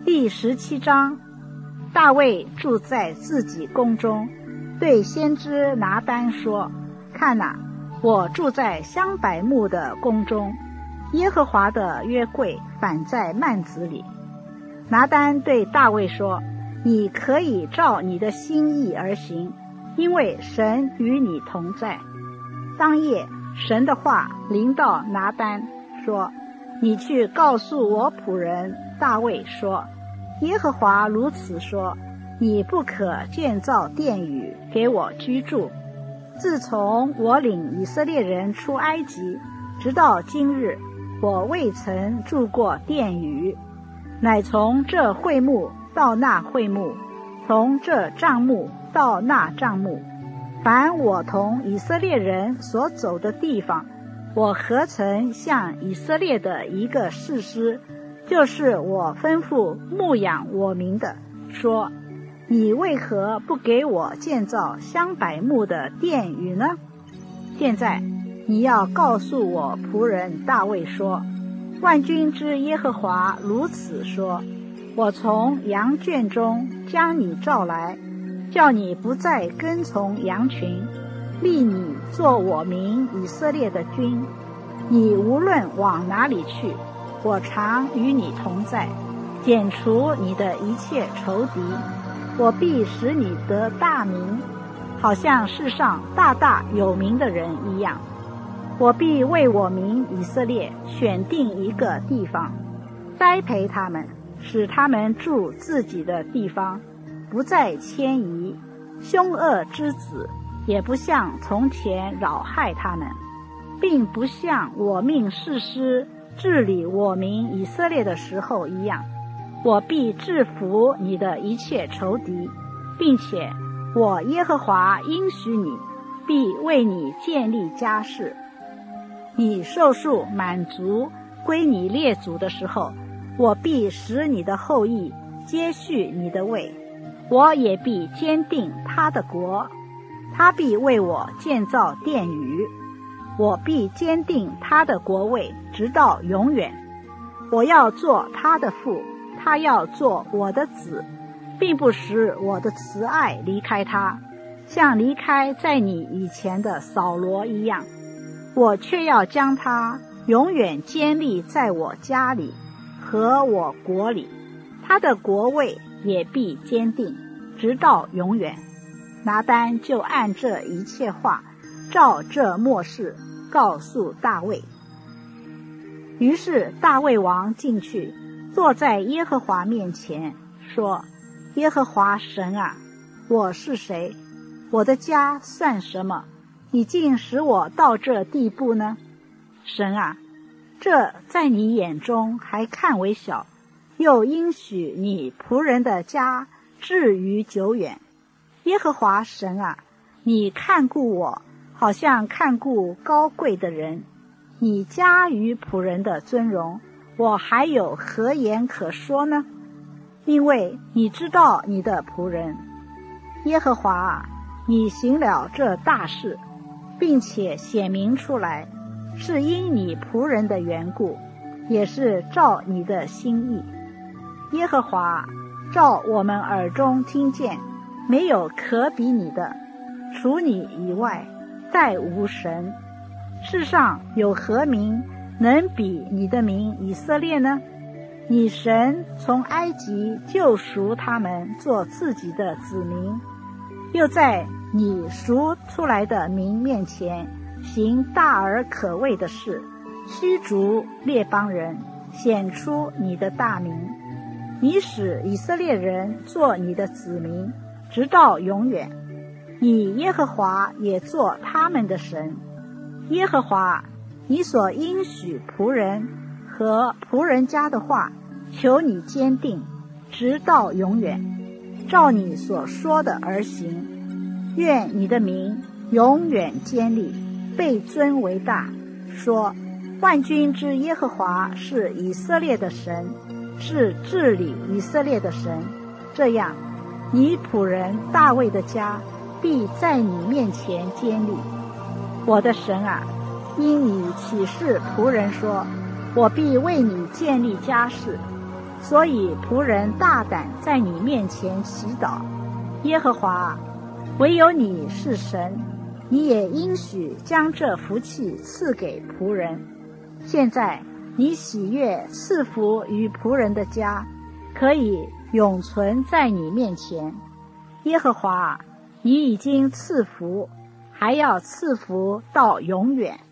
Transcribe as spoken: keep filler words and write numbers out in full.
第十七章，大卫住在自己宫中，对先知拿单说：看哪，我住在香柏木的宫中，耶和华的约柜反在幔子里。拿单对大卫说：你可以照你的心意而行，因为神与你同在。当夜，神的话临到拿单，说：你去告诉我仆人大卫说，耶和华如此说，你不可建造殿宇给我居住。自从我领以色列人出埃及，直到今日，我未曾住过殿宇，乃从这会幕到那会幕，从这帐幕到那帐幕，凡我同以色列人所走的地方，我何曾向以色列的一个士师，就是我吩咐牧养我民的，说：你为何不给我建造香柏木的殿宇呢？现在你要告诉我仆人大卫说，万军之耶和华如此说，我从羊圈中将你召来，叫你不再跟从羊群，立你做我民以色列的君。你无论往哪里去，我常与你同在，剪除你的一切仇敌。我必使你得大名，好像世上大大有名的人一样。我必为我民以色列选定一个地方，栽培他们，使他们住自己的地方，不再迁移。凶恶之子也不像从前扰害他们，并不像我命士师治理我民以色列的时候一样。我必制服你的一切仇敌，并且我耶和华应许你，必为你建立家室。你寿数满足归你列祖的时候，我必使你的后裔接续你的位，我也必坚定他的国，他必为我建造殿宇，我必坚定他的国位直到永远。我要做他的父，他要做我的子，并不使我的慈爱离开他，像离开在你以前的扫罗一样。我却要将他永远坚立在我家里和我国里，他的国位也必坚定，直到永远。拿单就按这一切话，照这默示告诉大卫。于是大卫王进去，坐在耶和华面前，说：耶和华神啊，我是谁？我的家算什么？你竟使我到这地步呢？神啊，这在你眼中还看为小，又应许你仆人的家至于久远。耶和华神啊，你看顾我，好像看顾高贵的人，你加于仆人的尊荣，我还有何言可说呢？因为你知道你的仆人。耶和华啊，你行了这大事，并且显明出来，是因你仆人的缘故，也是照你的心意。耶和华，照我们耳中听见，没有可比你的，除你以外，再无神。世上有何名能比你的名以色列呢？你神从埃及救赎他们做自己的子民，又在你赎出来的民面前行大而可畏的事，驱逐列邦人，显出你的大名。你使以色列人做你的子民，直到永远。你耶和华也做他们的神。耶和华，你所应许仆人和仆人家的话，求你坚定，直到永远，照你所说的而行。愿你的名永远坚立，被尊为大，说：万军之耶和华是以色列的神，是治理以色列的神。这样，你仆人大卫的家必在你面前坚立。我的神啊，因你启示仆人说，我必为你建立家室。 所以仆人大胆在你面前祈祷。耶和华，唯有你是神，你也应许将这福气赐给仆人。现在你喜悦赐福于仆人的家，可以永存在你面前。耶和华，你已经赐福，还要赐福到永远。